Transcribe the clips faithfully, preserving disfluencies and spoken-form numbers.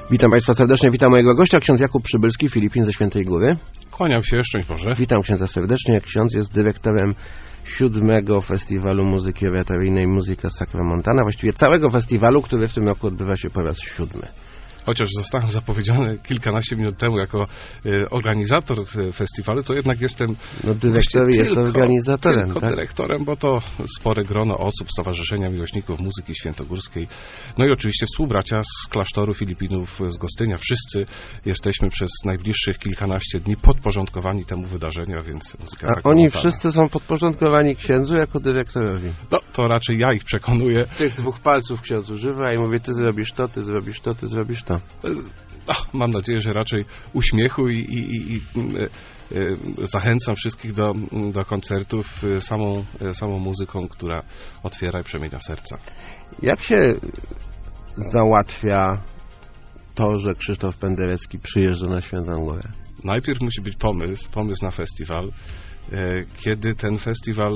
Witam Państwa serdecznie, witam mojego gościa, ksiądz Jakub Przybylski, Filipin ze Świętej Góry. Kłaniam się, szczęść Boże. Witam księdza serdecznie. Ksiądz jest dyrektorem siódmego Festiwalu Muzyki Oratoryjnej Musica Sacramontana, właściwie całego festiwalu, który w tym roku odbywa się po raz siódmy. Chociaż zostałem zapowiedziany kilkanaście minut temu jako y, organizator festiwalu, to jednak jestem... No dyrektor jest tylko, organizatorem, tylko tak? dyrektorem, bo to spore grono osób, Stowarzyszenia Miłośników Muzyki Świętogórskiej. No i oczywiście współbracia z klasztoru Filipinów z Gostynia. Wszyscy jesteśmy przez najbliższych kilkanaście dni podporządkowani temu wydarzeniu, a więc muzyka A oni wszyscy są podporządkowani księdzu jako dyrektorowi? No, to raczej ja ich przekonuję. Tych dwóch palców ksiądz używa i mówi, ty zrobisz to, ty zrobisz to, ty zrobisz to. No, mam nadzieję, że raczej uśmiechu i, i, i, i y, y, zachęcam wszystkich do, do koncertów samą, samą muzyką, która otwiera i przemienia serca. Jak się załatwia to, że Krzysztof Penderecki przyjeżdża na Świętą Górę? Najpierw musi być pomysł, pomysł na festiwal. Kiedy ten festiwal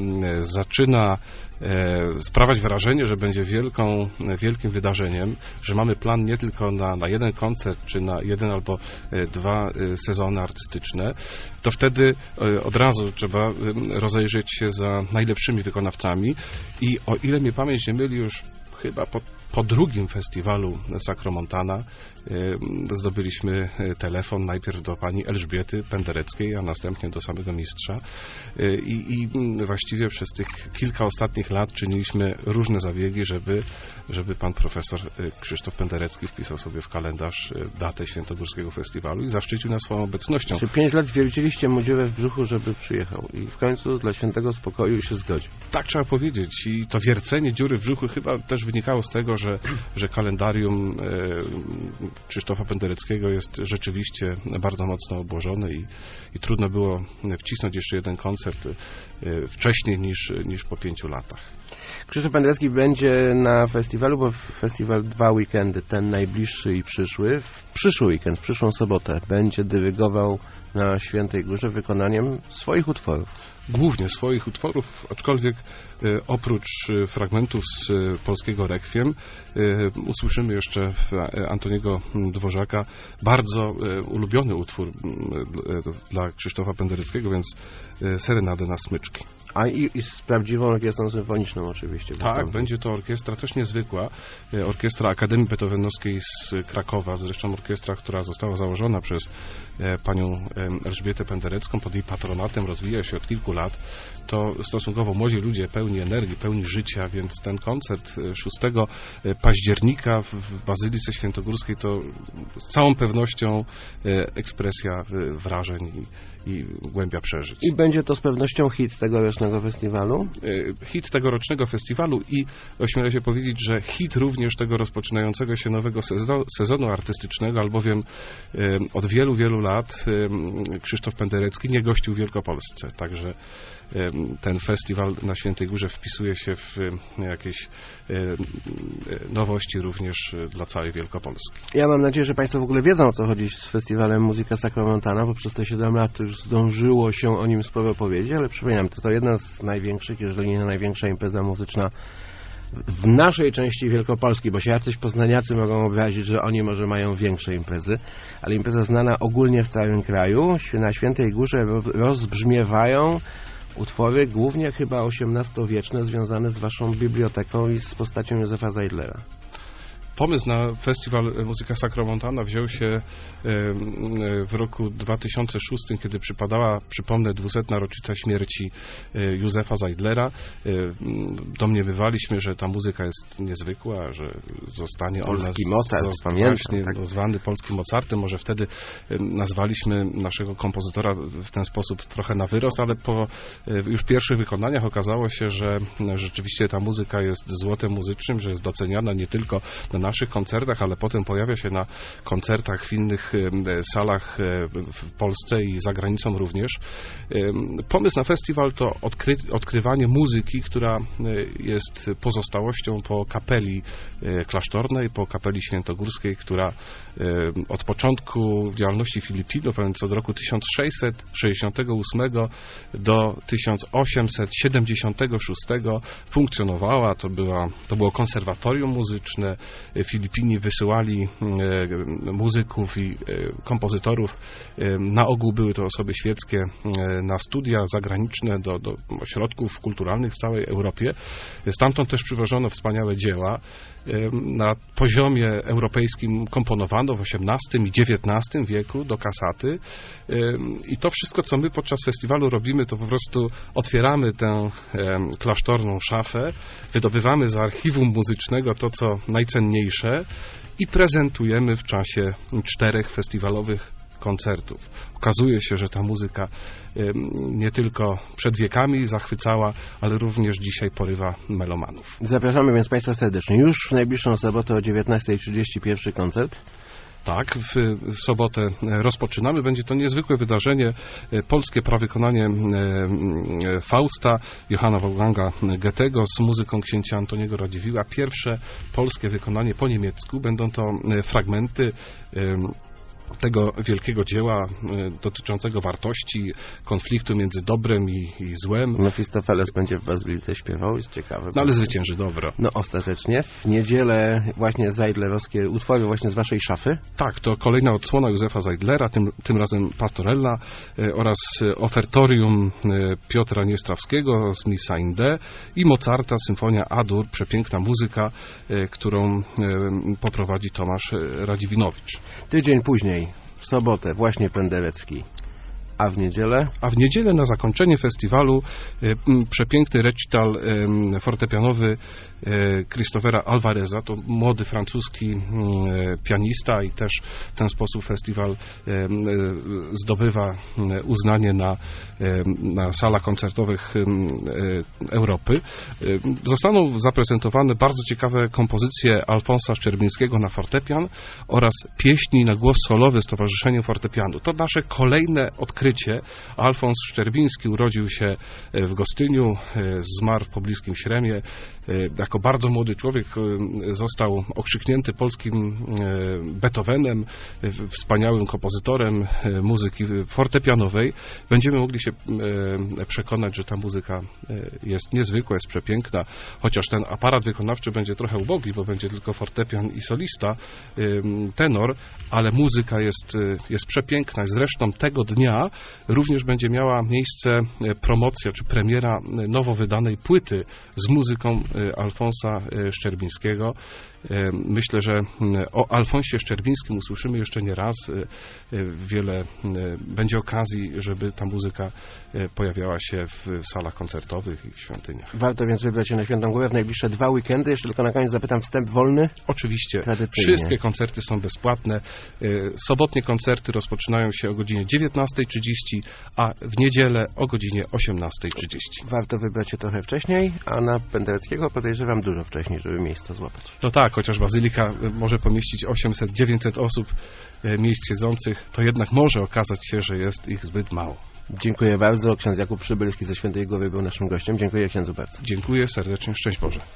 zaczyna sprawiać wrażenie, że będzie wielką, wielkim wydarzeniem, że mamy plan nie tylko na, na jeden koncert, czy na jeden albo dwa sezony artystyczne, to wtedy od razu trzeba rozejrzeć się za najlepszymi wykonawcami i o ile mnie pamięć nie myli, już chyba po, po drugim festiwalu Sacramontana y, zdobyliśmy telefon najpierw do pani Elżbiety Pendereckiej, a następnie do samego mistrza y, i, i właściwie przez tych kilka ostatnich lat czyniliśmy różne zabiegi, żeby, żeby pan profesor Krzysztof Penderecki wpisał sobie w kalendarz datę Świętogórskiego Festiwalu i zaszczycił nas swoją obecnością. Czy pięć lat wierciliście mu dziurę w brzuchu, żeby przyjechał i w końcu dla świętego spokoju się zgodził? Tak trzeba powiedzieć i to wiercenie dziury w brzuchu chyba też wynikało z tego, że, że kalendarium e, Krzysztofa Pendereckiego jest rzeczywiście bardzo mocno obłożone i, i trudno było wcisnąć jeszcze jeden koncert e, wcześniej niż, niż po pięciu latach. Krzysztof Penderecki będzie na festiwalu, bo festiwal dwa weekendy, ten najbliższy i przyszły. W przyszły weekend, w przyszłą sobotę będzie dyrygował na Świętej Górze wykonaniem swoich utworów. Głównie swoich utworów, aczkolwiek e, oprócz e, fragmentów z e, polskiego Rekwiem e, usłyszymy jeszcze e, Antoniego Dworzaka bardzo e, ulubiony utwór e, dla Krzysztofa Pendereckiego, więc e, Serenadę na smyczki. A i, i z prawdziwą orkiestrą symfoniczną oczywiście. Tak, będzie to orkiestra też niezwykła. E, orkiestra Akademii Beethovenowskiej z Krakowa, zresztą orkiestra, która została założona przez e, panią e, Elżbietę Penderecką, pod jej patronatem rozwija się od kilku lat. To stosunkowo młodzi ludzie, pełni energii, pełni życia, więc ten koncert szóstego października w Bazylice Świętogórskiej to z całą pewnością ekspresja wrażeń i, i głębia przeżyć. I będzie to z pewnością hit tegorocznego festiwalu? Hit tegorocznego festiwalu i ośmielę się powiedzieć, że hit również tego rozpoczynającego się nowego sezonu, sezonu artystycznego, albowiem od wielu, wielu lat Krzysztof Penderecki nie gościł w Wielkopolsce, także ten festiwal na Świętej Górze wpisuje się w jakieś nowości również dla całej Wielkopolski. Ja mam nadzieję, że Państwo w ogóle wiedzą, o co chodzi z festiwalem Musica Sacramontana, bo przez te siedem lat już zdążyło się o nim sporo powiedzieć, ale przypominam, to, to jedna z największych, jeżeli nie największa impreza muzyczna w naszej części Wielkopolski, bo się jacyś poznaniacy mogą obrazić, że oni może mają większe imprezy, ale impreza znana ogólnie w całym kraju. Na Świętej Górze rozbrzmiewają utwory głównie chyba osiemnastowieczne, związane z waszą biblioteką i z postacią Józefa Zajdlera. Pomysł na festiwal Musica Sacramontana wziął się w roku dwa tysiące szóstym, kiedy przypadała, przypomnę, dwusetna rocznica śmierci Józefa Zajdlera. Domniemywaliśmy, że ta muzyka jest niezwykła, że zostanie Polski ona Mozart, z, pamiętam, właśnie tak. zwany polskim Mozartem. Może wtedy nazwaliśmy naszego kompozytora w ten sposób trochę na wyrost, ale po już pierwszych wykonaniach okazało się, że rzeczywiście ta muzyka jest złotem muzycznym, że jest doceniana nie tylko na naszych koncertach, ale potem pojawia się na koncertach w innych salach w Polsce i za granicą również. Pomysł na festiwal to odkry, odkrywanie muzyki, która jest pozostałością po kapeli klasztornej, po kapeli świętogórskiej, która od początku działalności Filipinów, a więc od roku tysiąc sześćset sześćdziesiątego ósmego do tysiąc osiemset siedemdziesiątego szóstego funkcjonowała. To, była, to było konserwatorium muzyczne, Filipini wysyłali muzyków i kompozytorów. Na ogół były to osoby świeckie na studia zagraniczne do, do ośrodków kulturalnych w całej Europie. Stamtąd też przywożono wspaniałe dzieła. Na poziomie europejskim komponowano w osiemnastym i dziewiętnastym wieku do kasaty. I to wszystko, co my podczas festiwalu robimy, to po prostu otwieramy tę klasztorną szafę, wydobywamy z archiwum muzycznego to, co najcenniejsze i prezentujemy w czasie czterech festiwalowych koncertów. Okazuje się, że ta muzyka nie tylko przed wiekami zachwycała, ale również dzisiaj porywa melomanów. Zapraszamy więc Państwa serdecznie. Już w najbliższą sobotę o dziewiętnasta trzydzieści pierwszy koncert. Tak, w, w sobotę rozpoczynamy. Będzie to niezwykłe wydarzenie. Polskie prawykonanie Fausta Johanna Wolfganga Goethego z muzyką księcia Antoniego Radziwiłła. Pierwsze polskie wykonanie po niemiecku. Będą to fragmenty tego wielkiego dzieła dotyczącego wartości, konfliktu między dobrem i, i złem. Mefistofeles będzie w Bazylice śpiewał, jest ciekawe. No ale zwycięży dobro. No ostatecznie. W niedzielę właśnie zajdlerowskie utwory właśnie z waszej szafy. Tak, to kolejna odsłona Józefa Zajdlera, tym, tym razem Pastorella e, oraz ofertorium e, Piotra Niestrawskiego z Missa in D i Mozarta, symfonia A-dur, przepiękna muzyka, e, którą e, poprowadzi Tomasz Radziwinowicz. Tydzień później, w sobotę, właśnie Penderecki. A w niedzielę? A w niedzielę na zakończenie festiwalu e, przepiękny recital e, fortepianowy e, Christophera Alvareza, to młody francuski e, pianista i też w ten sposób festiwal e, e, zdobywa uznanie na, e, na salach koncertowych e, Europy. E, zostaną zaprezentowane bardzo ciekawe kompozycje Alfonsa Szczerbińskiego na fortepian oraz pieśni na głos solowy Stowarzyszenia Fortepianu. To nasze kolejne odkrycie. Alfons Szczerbiński urodził się w Gostyniu, zmarł w pobliskim Śremie. Jako bardzo młody człowiek został okrzyknięty polskim Beethovenem, wspaniałym kompozytorem muzyki fortepianowej. Będziemy mogli się przekonać, że ta muzyka jest niezwykła, jest przepiękna, chociaż ten aparat wykonawczy będzie trochę ubogi, bo będzie tylko fortepian i solista, tenor, ale muzyka jest, jest przepiękna. Zresztą tego dnia również będzie miała miejsce promocja czy premiera nowo wydanej płyty z muzyką Alfonsa Szczerbińskiego. Myślę, że o Alfonsie Szczerbińskim usłyszymy jeszcze nie raz. Wiele będzie okazji, żeby ta muzyka pojawiała się w salach koncertowych i w świątyniach. Warto więc wybrać się na Świętą Górę w najbliższe dwa weekendy. Jeszcze tylko na koniec zapytam, wstęp wolny? Oczywiście. Tradycyjnie. Wszystkie koncerty są bezpłatne. Sobotnie koncerty rozpoczynają się o godzinie dziewiętnasta trzydzieści, a w niedzielę o godzinie osiemnasta trzydzieści. Warto wybrać się trochę wcześniej, a na Pendereckiego podejrzewam dużo wcześniej, żeby miejsce złapać. No tak, chociaż Bazylika może pomieścić osiemset dziewięćset osób, miejsc siedzących, to jednak może okazać się, że jest ich zbyt mało. Dziękuję bardzo. Ksiądz Jakub Przybylski ze Świętej Góry był naszym gościem. Dziękuję księdzu bardzo. Dziękuję serdecznie. Szczęść Boże.